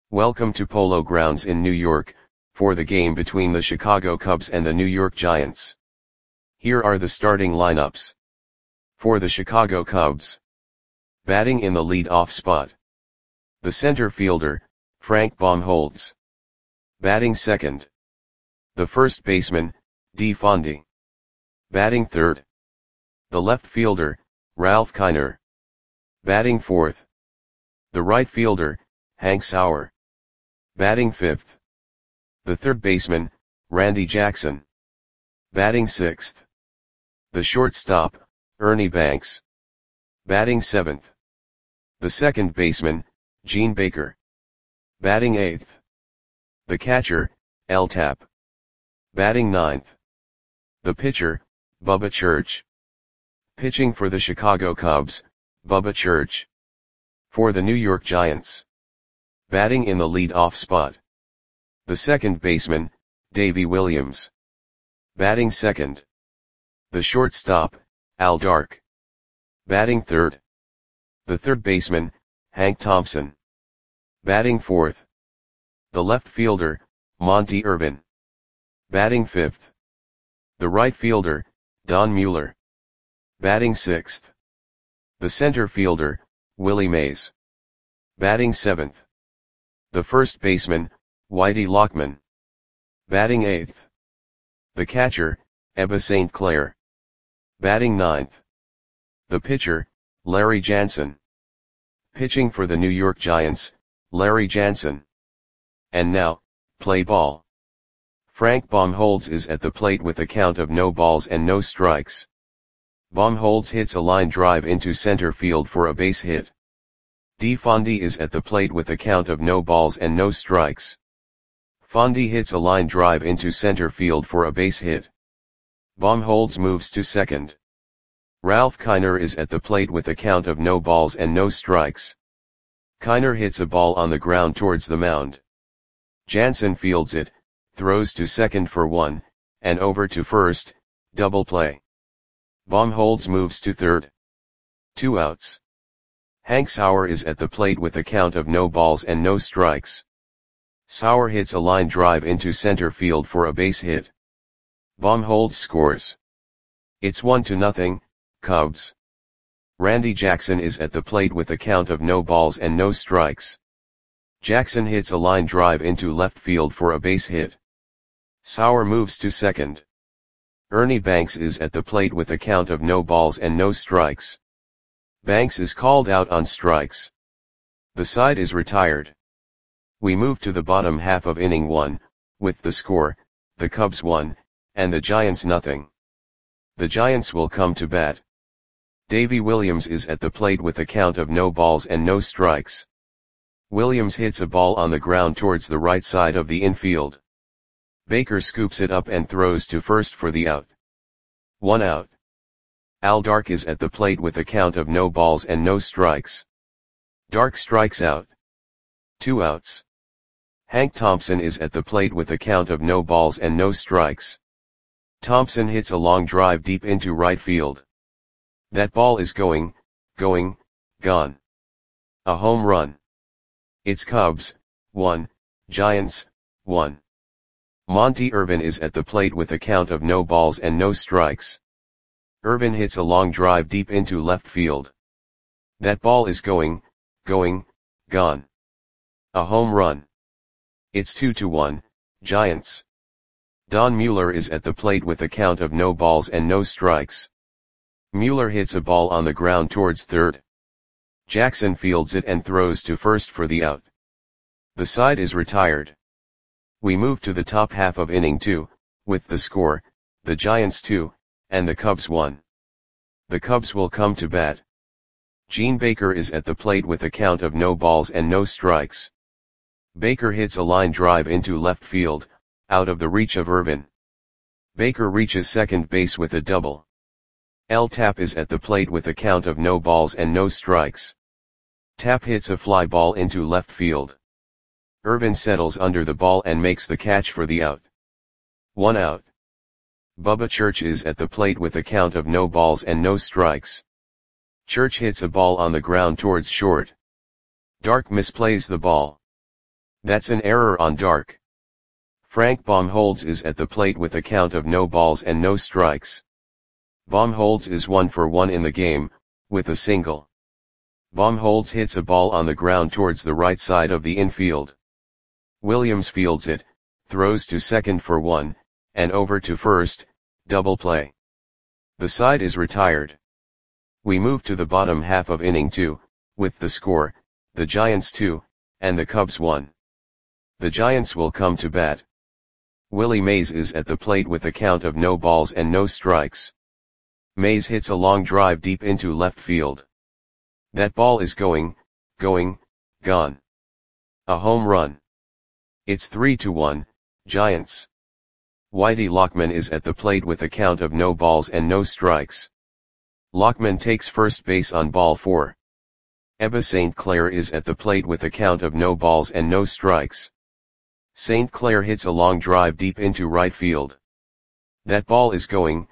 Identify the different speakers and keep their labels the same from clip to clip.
Speaker 1: Welcome to Polo Grounds in New York, for the game between the Chicago Cubs and the New York Giants. Here are the starting lineups. For the Chicago Cubs. Batting in the lead-off spot. The center fielder, Frank Baumholtz. Batting second. The first baseman, Dee Fondy. Batting third. The left fielder, Ralph Kiner. Batting fourth. The right fielder, Hank Sauer. Batting fifth. The third baseman, Randy Jackson. Batting sixth. The shortstop, Ernie Banks. Batting seventh. The second baseman, Gene Baker. Batting eighth. The catcher, L. Tap. Batting ninth. The pitcher, Bubba Church. Pitching for the Chicago Cubs, Bubba Church. For the New York Giants. Batting in the lead-off spot. The second baseman, Davey Williams. Batting second. The shortstop, Al Dark. Batting third. The third baseman, Hank Thompson. Batting fourth. The left fielder, Monty Irvin. Batting fifth. The right fielder, Don Mueller. Batting sixth. The center fielder, Willie Mays. Batting seventh. The first baseman, Whitey Lockman. Batting eighth. The catcher, Ebba St. Clair. Batting ninth. The pitcher, Larry Jansen. Pitching for the New York Giants, Larry Jansen. And now, play ball. Frank Baumholtz is at the plate with a count of no balls and no strikes. Baumholtz hits a line drive into center field for a base hit. Dee Fondy is at the plate with a count of no balls and no strikes. Fondy hits a line drive into center field for a base hit. Baumholtz moves to second. Ralph Kiner is at the plate with a count of no balls and no strikes. Kiner hits a ball on the ground towards the mound. Jansen fields it, throws to second for one, and over to first, double play. Baumholtz moves to third. 2 outs. Hank Sauer is at the plate with a count of no balls and no strikes. Sauer hits a line drive into center field for a base hit. Baumholtz scores. It's 1-0, Cubs. Randy Jackson is at the plate with a count of no balls and no strikes. Jackson hits a line drive into left field for a base hit. Sauer moves to second. Ernie Banks is at the plate with a count of no balls and no strikes. Banks is called out on strikes. The side is retired. We move to the bottom half of inning 1, with the score, the Cubs 1, and the Giants 0. The Giants will come to bat. Davey Williams is at the plate with a count of no balls and no strikes. Williams hits a ball on the ground towards the right side of the infield. Baker scoops it up and throws to first for the out. 1 out. Al Dark is at the plate with a count of no balls and no strikes. Dark strikes out. 2 outs. Hank Thompson is at the plate with a count of no balls and no strikes. Thompson hits a long drive deep into right field. That ball is gone. A home run. It's Cubs 1, Giants 1. Monty Irvin is at the plate with a count of no balls and no strikes. Irvin hits a long drive deep into left field. That ball is gone. A home run. It's 2-1, Giants. Don Mueller is at the plate with a count of no balls and no strikes. Mueller hits a ball on the ground towards third. Jackson fields it and throws to first for the out. The side is retired. We move to the top half of inning 2, with the score, the Giants 2, and the Cubs 1. The Cubs will come to bat. Gene Baker is at the plate with a count of no balls and no strikes. Baker hits a line drive into left field, out of the reach of Irvin. Baker reaches second base with a double. L. Tap is at the plate with a count of no balls and no strikes. Tap hits a fly ball into left field. Irvin settles under the ball and makes the catch for the out. 1 out. Bubba Church is at the plate with a count of no balls and no strikes. Church hits a ball on the ground towards short. Dark misplays the ball. That's an error on Dark. Frank Baumholtz is at the plate with a count of no balls and no strikes. Baumholtz is 1 for 1 in the game, with a single. Baumholtz hits a ball on the ground towards the right side of the infield. Williams fields it, throws to second for 1, and over to first, double play. The side is retired. We move to the bottom half of inning 2, with the score, the Giants 2, and the Cubs 1. The Giants will come to bat. Willie Mays is at the plate with a count of no balls and no strikes. Mays hits a long drive deep into left field. That ball is going, gone. A home run. It's 3-1, Giants. Whitey Lockman is at the plate with a count of no balls and no strikes. Lockman takes first base on ball 4. Ebba St. Clair is at the plate with a count of no balls and no strikes. St. Clair hits a long drive deep into right field. That ball is going,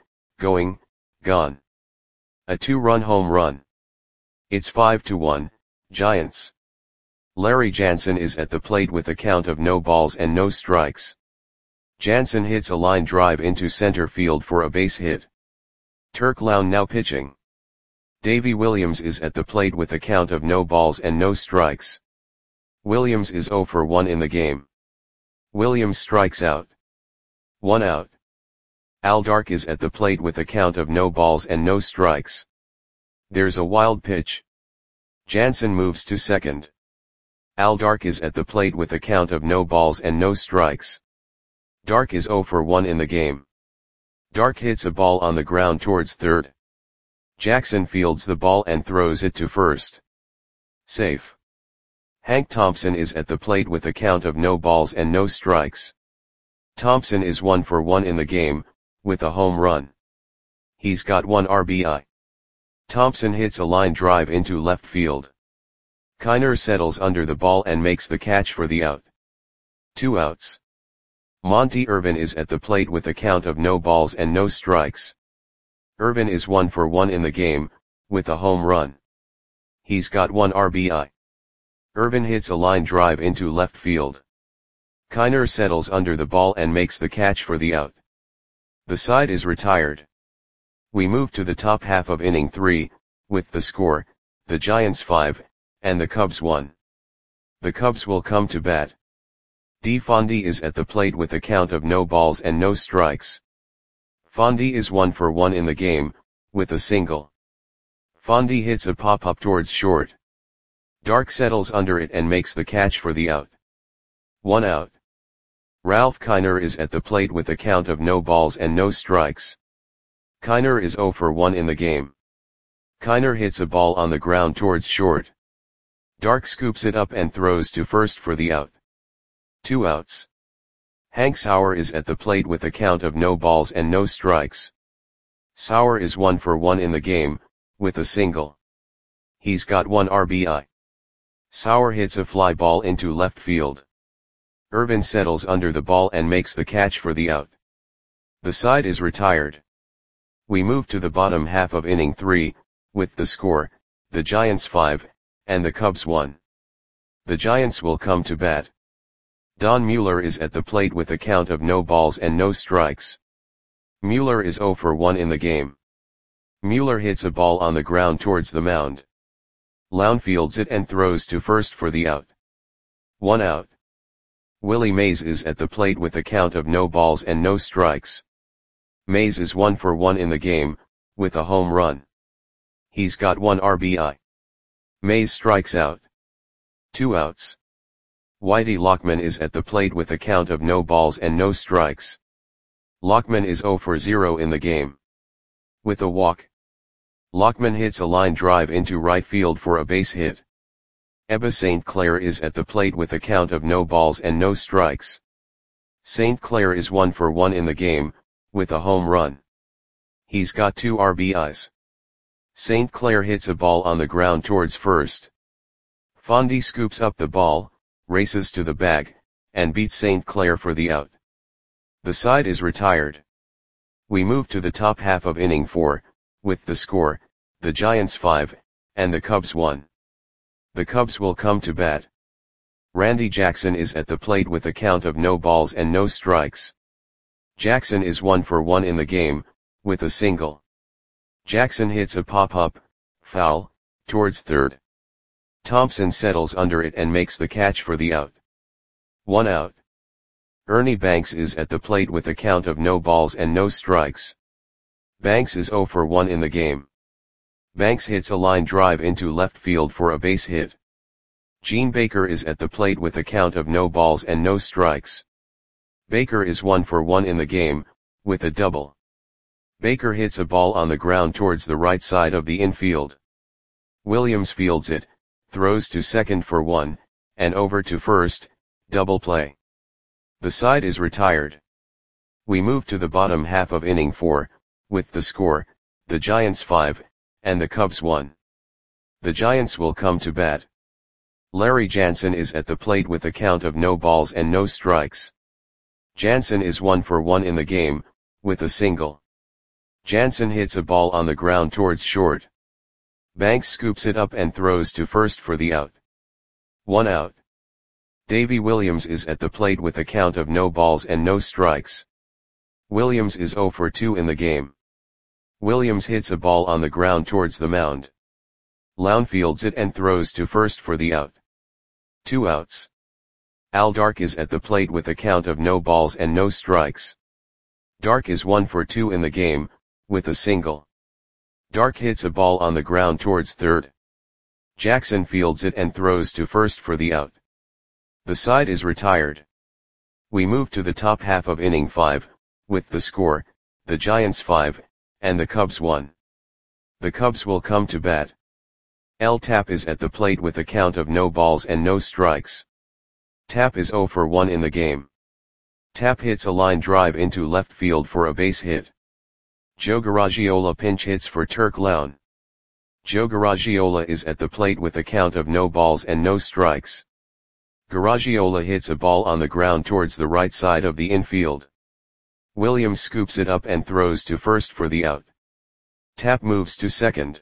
Speaker 1: gone. A 2-run home run. It's 5-1, Giants. Larry Jansen is at the plate with a count of no balls and no strikes. Jansen hits a line drive into center field for a base hit. Turk Lown now pitching. Davy Williams is at the plate with a count of no balls and no strikes. Williams is 0 for 1 in the game. Williams strikes out. 1 out. Al Dark is at the plate with a count of no balls and no strikes. There's a wild pitch. Jansen moves to second. Al Dark is at the plate with a count of no balls and no strikes. Dark is 0 for 1 in the game. Dark hits a ball on the ground towards third. Jackson fields the ball and throws it to first. Safe. Hank Thompson is at the plate with a count of no balls and no strikes. Thompson is 1 for 1 in the game, with a home run. He's got 1 RBI. Thompson hits a line drive into left field. Kiner settles under the ball and makes the catch for the out. 2 outs. Monty Irvin is at the plate with a count of no balls and no strikes. Irvin is 1 for 1 in the game, with a home run. He's got 1 RBI. Irvin hits a line drive into left field. Kiner settles under the ball and makes the catch for the out. The side is retired. We move to the top half of inning 3, with the score, the Giants 5, and the Cubs 1. The Cubs will come to bat. D. Fondy is at the plate with a count of no balls and no strikes. Fondy is 1 for 1 in the game, with a single. Fondy hits a pop-up towards short. Dark settles under it and makes the catch for the out. 1 out. Ralph Kiner is at the plate with a count of no balls and no strikes. Kiner is 0 for 1 in the game. Kiner hits a ball on the ground towards short. Dark scoops it up and throws to first for the out. 2 outs. Hank Sauer is at the plate with a count of no balls and no strikes. Sauer is 1 for 1 in the game, with a single. He's got 1 RBI. Sauer hits a fly ball into left field. Irvin settles under the ball and makes the catch for the out. The side is retired. We move to the bottom half of inning 3, with the score, the Giants 5, and the Cubs 1. The Giants will come to bat. Don Mueller is at the plate with a count of no balls and no strikes. Mueller is 0 for 1 in the game. Mueller hits a ball on the ground towards the mound. Lown fields it and throws to first for the out. 1 out. Willie Mays is at the plate with a count of no balls and no strikes. Mays is 1 for 1 in the game, with a home run. He's got 1 RBI. Mays strikes out. 2 outs. Whitey Lockman is at the plate with a count of no balls and no strikes. Lockman is 0 for 0 in the game. With a walk. Lockman hits a line drive into right field for a base hit. Ebba St. Clair is at the plate with a count of no balls and no strikes. St. Clair is 1 for 1 in the game, with a home run. He's got 2 RBIs. St. Clair hits a ball on the ground towards first. Fondy scoops up the ball, races to the bag, and beats St. Clair for the out. The side is retired. We move to the top half of inning 4, with the score, the Giants 5, and the Cubs 1. The Cubs will come to bat. Randy Jackson is at the plate with a count of no balls and no strikes. Jackson is 1 for 1 in the game, with a single. Jackson hits a pop-up, foul, towards third. Thompson settles under it and makes the catch for the out. 1 out. Ernie Banks is at the plate with a count of no balls and no strikes. Banks is 0 for 1 in the game. Banks hits a line drive into left field for a base hit. Gene Baker is at the plate with a count of no balls and no strikes. Baker is 1 for 1 in the game, with a double. Baker hits a ball on the ground towards the right side of the infield. Williams fields it, throws to second for 1, and over to first, double play. The side is retired. We move to the bottom half of inning 4, with the score, the Giants 5, and the Cubs 1. The Giants will come to bat. Larry Jansen is at the plate with a count of no balls and no strikes. Jansen is 1 for 1 in the game, with a single. Jansen hits a ball on the ground towards short. Banks scoops it up and throws to first for the out. 1 out. Davy Williams is at the plate with a count of no balls and no strikes. Williams is 0 for 2 in the game. Williams hits a ball on the ground towards the mound. Lown fields it and throws to first for the out. 2 outs. Al Dark is at the plate with a count of no balls and no strikes. Dark is 1 for 2 in the game, with a single. Dark hits a ball on the ground towards third. Jackson fields it and throws to first for the out. The side is retired. We move to the top half of inning 5, with the score, the Giants 5, and the Cubs 1. The Cubs will come to bat. L. Tapp is at the plate with a count of no balls and no strikes. Tapp is 0 for 1 in the game. Tapp hits a line drive into left field for a base hit. Joe Garagiola pinch hits for Turk Lown. Joe Garagiola is at the plate with a count of no balls and no strikes. Garagiola hits a ball on the ground towards the right side of the infield. Williams scoops it up and throws to first for the out. Tapp moves to second.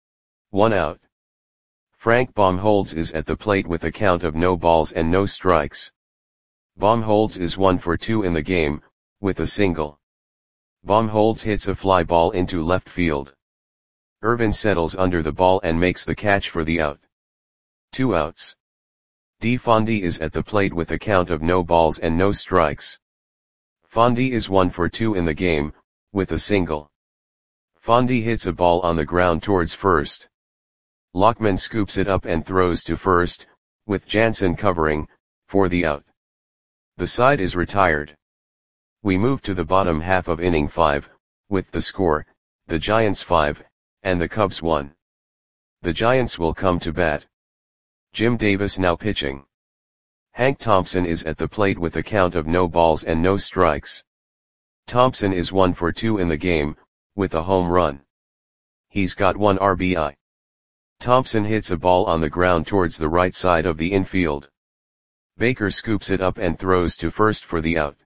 Speaker 1: 1 out. Frank Baumholtz is at the plate with a count of no balls and no strikes. Baumholtz is 1 for 2 in the game, with a single. Baumholtz hits a fly ball into left field. Irvin settles under the ball and makes the catch for the out. 2 outs. D. Fondy is at the plate with a count of no balls and no strikes. Fondy is 1 for 2 in the game, with a single. Fondy hits a ball on the ground towards first. Lockman scoops it up and throws to first, with Jansen covering, for the out. The side is retired. We move to the bottom half of inning 5, with the score, the Giants 5, and the Cubs 1. The Giants will come to bat. Jim Davis now pitching. Hank Thompson is at the plate with a count of no balls and no strikes. Thompson is 1 for 2 in the game, with a home run. He's got 1 RBI. Thompson hits a ball on the ground towards the right side of the infield. Baker scoops it up and throws to first for the out.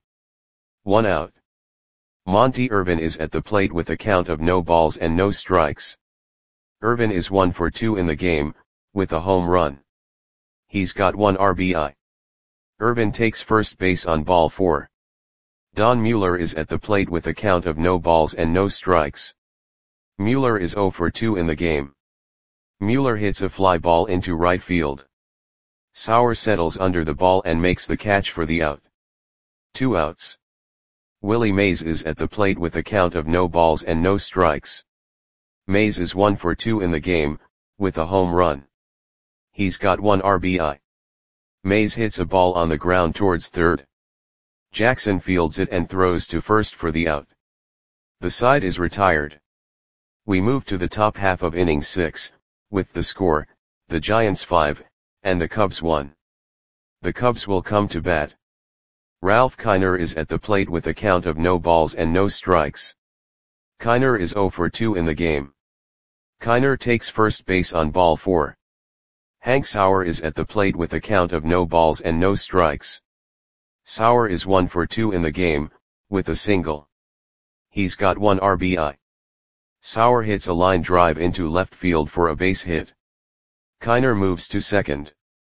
Speaker 1: 1 out. Monty Irvin is at the plate with a count of no balls and no strikes. Irvin is 1 for 2 in the game, with a home run. He's got 1 RBI. Irvin takes first base on ball 4. Don Mueller is at the plate with a count of no balls and no strikes. Mueller is 0 for 2 in the game. Mueller hits a fly ball into right field. Sauer settles under the ball and makes the catch for the out. 2 outs. Willie Mays is at the plate with a count of no balls and no strikes. Mays is 1 for 2 in the game, with a home run. He's got 1 RBI. Mays hits a ball on the ground towards third. Jackson fields it and throws to first for the out. The side is retired. We move to the top half of inning 6, with the score, the Giants 5, and the Cubs 1. The Cubs will come to bat. Ralph Kiner is at the plate with a count of no balls and no strikes. Kiner is 0 for 2 in the game. Kiner takes first base on ball 4. Hank Sauer is at the plate with a count of no balls and no strikes. Sauer is 1 for 2 in the game, with a single. He's got 1 RBI. Sauer hits a line drive into left field for a base hit. Kiner moves to second.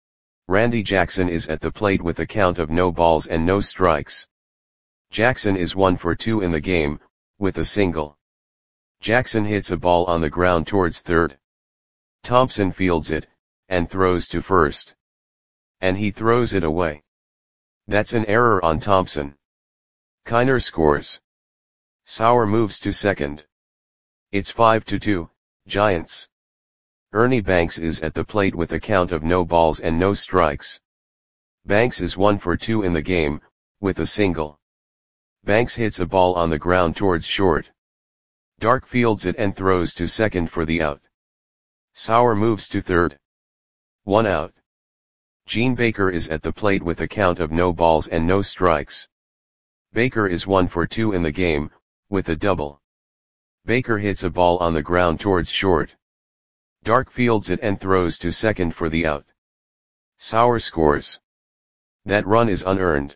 Speaker 1: Randy Jackson is at the plate with a count of no balls and no strikes. Jackson is 1 for 2 in the game, with a single. Jackson hits a ball on the ground towards third. Thompson fields it, and throws to first. And he throws it away. That's an error on Thompson. Kiner scores. Sauer moves to second. It's 5-2, Giants. Ernie Banks is at the plate with a count of no balls and no strikes. Banks is 1 for 2 in the game, with a single. Banks hits a ball on the ground towards short. Dark fields it and throws to second for the out. Sauer moves to third. 1 out. Gene Baker is at the plate with a count of no balls and no strikes. Baker is 1 for 2 in the game, with a double. Baker hits a ball on the ground towards short. Dark fields it and throws to second for the out. Sauer scores. That run is unearned.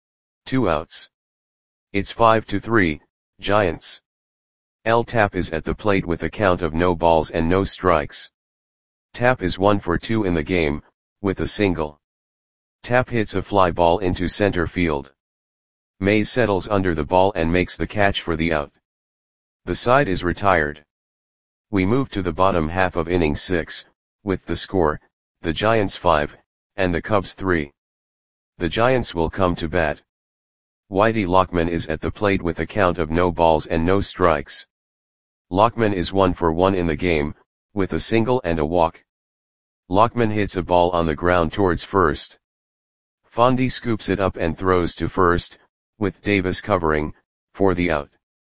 Speaker 1: 2 outs. It's 5-3, Giants. L. Tapp is at the plate with a count of no balls and no strikes. Tapp is 1 for 2 in the game, with a single. Tapp hits a fly ball into center field. Mays settles under the ball and makes the catch for the out. The side is retired. We move to the bottom half of inning 6, with the score, the Giants 5, and the Cubs 3. The Giants will come to bat. Whitey Lockman is at the plate with a count of no balls and no strikes. Lockman is 1 for 1 in the game, with a single and a walk. Lockman hits a ball on the ground towards first. Fondy scoops it up and throws to first, with Davis covering, for the out.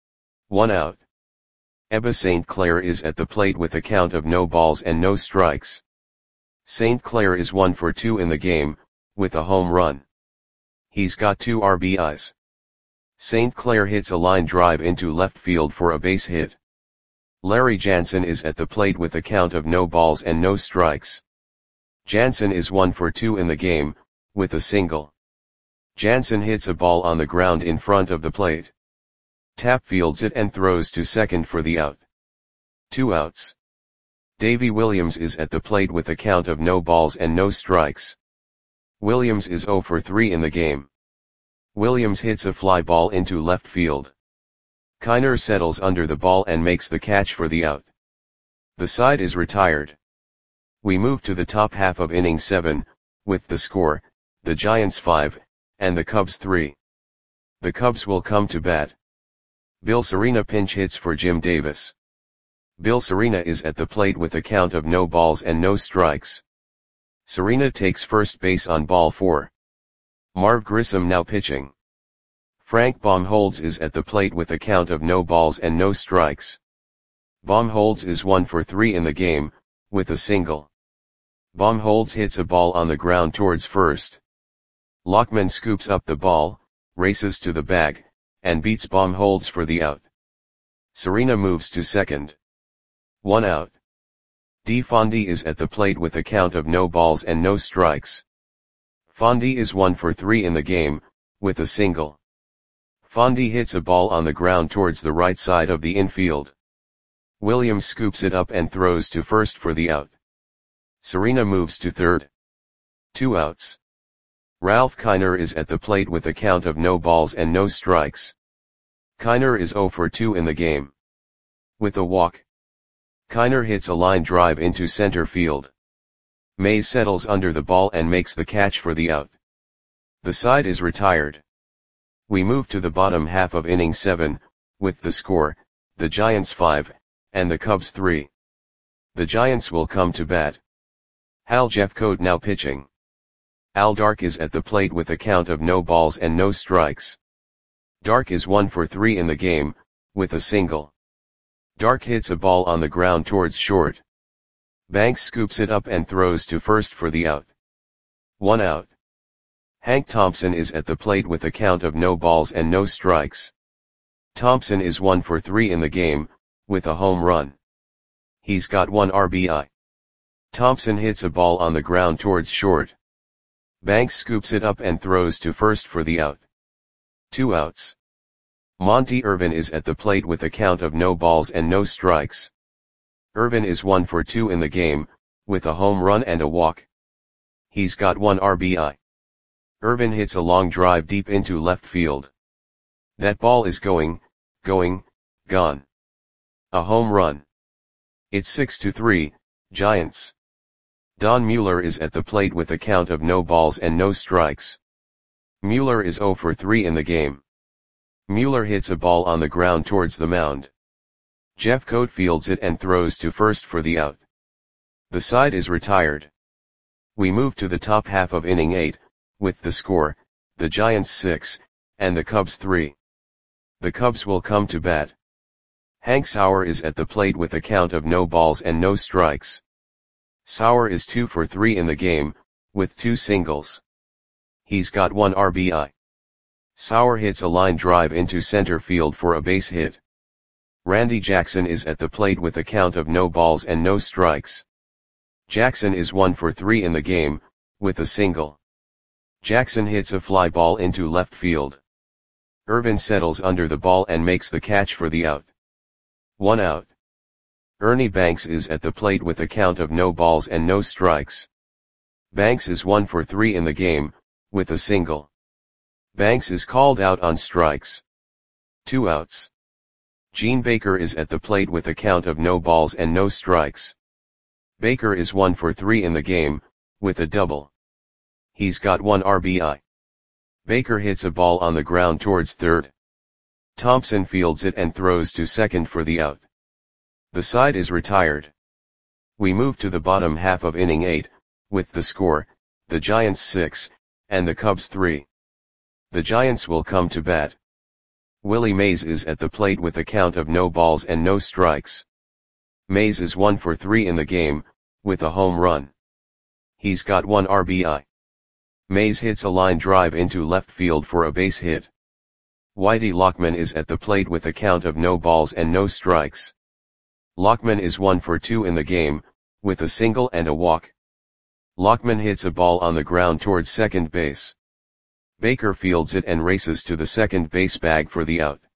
Speaker 1: 1 out. Ebba St. Clair is at the plate with a count of no balls and no strikes. St. Clair is 1 for 2 in the game, with a home run. He's got 2 RBIs. St. Clair hits a line drive into left field for a base hit. Larry Jansen is at the plate with a count of no balls and no strikes. Jansen is 1 for 2 in the game, with a single. Jansen hits a ball on the ground in front of the plate. Tapp fields it and throws to second for the out. 2 outs. Davy Williams is at the plate with a count of no balls and no strikes. Williams is 0 for 3 in the game. Williams hits a fly ball into left field. Kiner settles under the ball and makes the catch for the out. The side is retired. We move to the top half of inning 7, with the score, the Giants 5, and the Cubs 3. The Cubs will come to bat. Bill Serena pinch hits for Jim Davis. Bill Serena is at the plate with a count of no balls and no strikes. Serena takes first base on ball 4. Marv Grissom now pitching. Frank Baumholtz is at the plate with a count of no balls and no strikes. Baumholtz is 1 for 3 in the game, with a single. Baumholtz hits a ball on the ground towards first. Lockman scoops up the ball, races to the bag, and beats Baumholtz for the out. Serena moves to second. 1 out. D. Fondy is at the plate with a count of no balls and no strikes. Fondy is 1 for 3 in the game, with a single. Fondy hits a ball on the ground towards the right side of the infield. Williams scoops it up and throws to first for the out. Serena moves to third. 2 outs. Ralph Kiner is at the plate with a count of no balls and no strikes. Kiner is 0 for 2 in the game. With a walk. Kiner hits a line drive into center field. Mays settles under the ball and makes the catch for the out. The side is retired. We move to the bottom half of inning 7, with the score, the Giants 5, and the Cubs 3. The Giants will come to bat. Hal Jeffcoat now pitching. Al Dark is at the plate with a count of no balls and no strikes. Dark is 1 for 3 in the game, with a single. Dark hits a ball on the ground towards short. Banks scoops it up and throws to first for the out. 1 out. Hank Thompson is at the plate with a count of no balls and no strikes. Thompson is 1 for 3 in the game, with a home run. He's got 1 RBI. Thompson hits a ball on the ground towards short. Banks scoops it up and throws to first for the out. 2 outs. Monty Irvin is at the plate with a count of no balls and no strikes. Irvin is 1 for 2 in the game, with a home run and a walk. He's got 1 RBI. Irvin hits a long drive deep into left field. That ball is gone. A home run. It's 6-3, Giants. Don Mueller is at the plate with a count of no balls and no strikes. Mueller is 0 for 3 in the game. Mueller hits a ball on the ground towards the mound. Jeffcoat fields it and throws to first for the out. The side is retired. We move to the top half of inning 8, with the score, the Giants 6, and the Cubs 3. The Cubs will come to bat. Hank Sauer is at the plate with a count of no balls and no strikes. Sauer is 2 for 3 in the game, with 2 singles. He's got 1 RBI. Sauer hits a line drive into center field for a base hit. Randy Jackson is at the plate with a count of no balls and no strikes. Jackson is 1 for 3 in the game, with a single. Jackson hits a fly ball into left field. Irvin settles under the ball and makes the catch for the out. 1 out. Ernie Banks is at the plate with a count of no balls and no strikes. Banks is 1 for 3 in the game, with a single. Banks is called out on strikes. 2 outs. Gene Baker is at the plate with a count of no balls and no strikes. Baker is 1 for 3 in the game, with a double. He's got 1 RBI. Baker hits a ball on the ground towards third. Thompson fields it and throws to second for the out. The side is retired. We move to the bottom half of inning 8, with the score, the Giants 6, and the Cubs 3. The Giants will come to bat. Willie Mays is at the plate with a count of no balls and no strikes. Mays is 1 for 3 in the game, with a home run. He's got 1 RBI. Mays hits a line drive into left field for a base hit. Whitey Lockman is at the plate with a count of no balls and no strikes. Lockman is 1 for 2 in the game, with a single and a walk. Lockman hits a ball on the ground towards second base. Baker fields it and races to the second base bag for the out.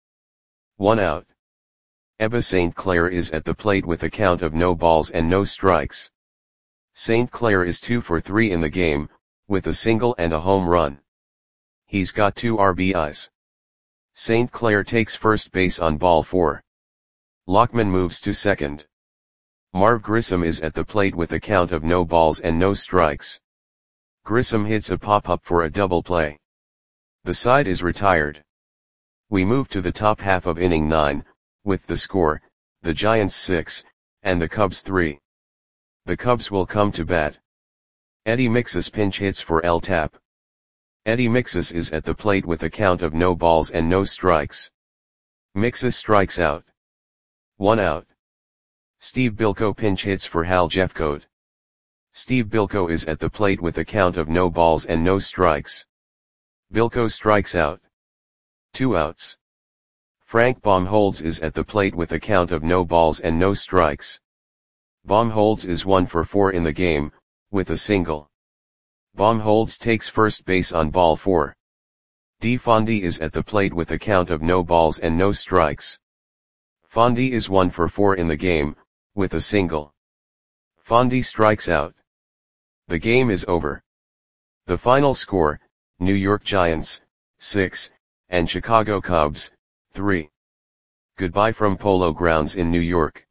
Speaker 1: 1 out. Ebba St. Clair is at the plate with a count of no balls and no strikes. St. Clair is 2 for 3 in the game, with a single and a home run. He's got 2 RBIs. St. Clair takes first base on ball 4. Lockman moves to second. Marv Grissom is at the plate with a count of no balls and no strikes. Grissom hits a pop-up for a double play. The side is retired. We move to the top half of inning 9, with the score, the Giants 6, and the Cubs 3. The Cubs will come to bat. Eddie Mixas pinch hits for El Tap. Eddie Mixas is at the plate with a count of no balls and no strikes. Mixas strikes out. 1 out. Steve Bilko pinch hits for Hal Jeffcoat. Steve Bilko is at the plate with a count of no balls and no strikes. Bilko strikes out. 2 outs. Frank Baumholtz is at the plate with a count of no balls and no strikes. Baumholtz is 1 for 4 in the game, with a single. Baumholtz takes first base on ball 4. D. Fondy is at the plate with a count of no balls and no strikes. Fondy is 1 for 4 in the game, with a single. Fondy strikes out. The game is over. The final score, New York Giants, 6, and Chicago Cubs, 3. Goodbye from Polo Grounds in New York.